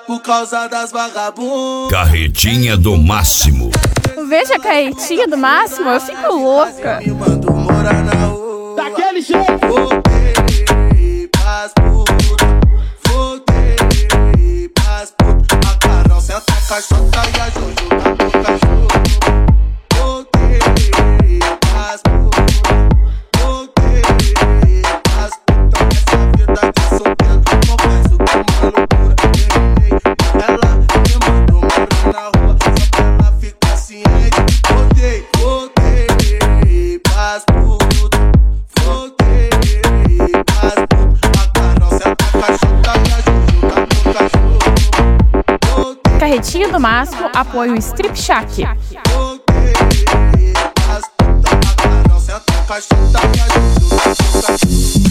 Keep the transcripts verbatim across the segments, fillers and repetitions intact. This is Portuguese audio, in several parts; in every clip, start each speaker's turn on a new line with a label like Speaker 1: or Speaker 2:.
Speaker 1: por causa das vagabundas.
Speaker 2: Carretinha do Máximo.
Speaker 3: Veja a carretinha do Máximo, eu fico louca.
Speaker 1: Me mando morar na rua.
Speaker 4: Daquele jeito.
Speaker 1: Voltei pras putas, voltei pras putas. A Carol senta a caixota e a Jojo tá no cachorro. Voltei pras putas, voltei pras putas. Essa vida de solteiro, confesso que é uma loucura. Ela me mandou morar na rua, só pra ela ficar ciente. Voltei, voltei pras putas, voltei pras putas. A Carol senta a caixota e a Jojo tá no cachorro. Voltei,
Speaker 3: Carretinha do Máximo apoia o Strip Shack.
Speaker 1: voltei pras putas. A Carol senta a caixota e a Jojo tá no cachorro.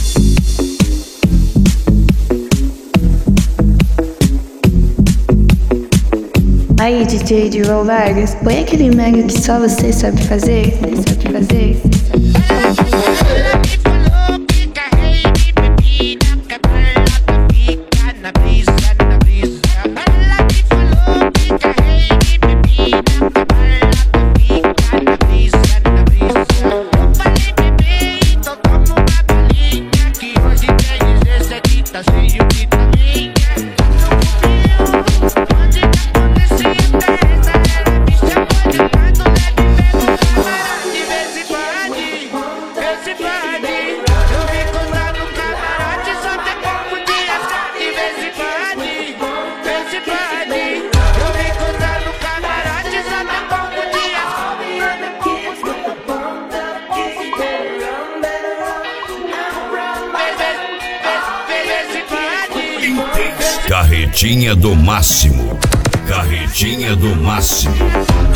Speaker 5: Aí, D J de Val Vargas, põe aquele mega que só você sabe fazer, você sabe fazer.
Speaker 6: Ela me falou que carrei de bebida, que pra ela fica na brisa, na brisa. Ela me falou que carrei de bebida, que pra ela fica na brisa, na brisa. Eu falei, bebê, então toma uma balinha, que hoje tem dezessete, tá cheio de vitamina. Onde que acontecia essa, ela me chamou de lado, leve mesmo. De vez em quando, esse pode, eu vi contar no camarote, só tem pouco de ascar. De vez em quando, esse pode, eu vi contar no camarote, só tem pouco de ascar.
Speaker 2: Carretinha do Máximo. Carretinha do Máximo.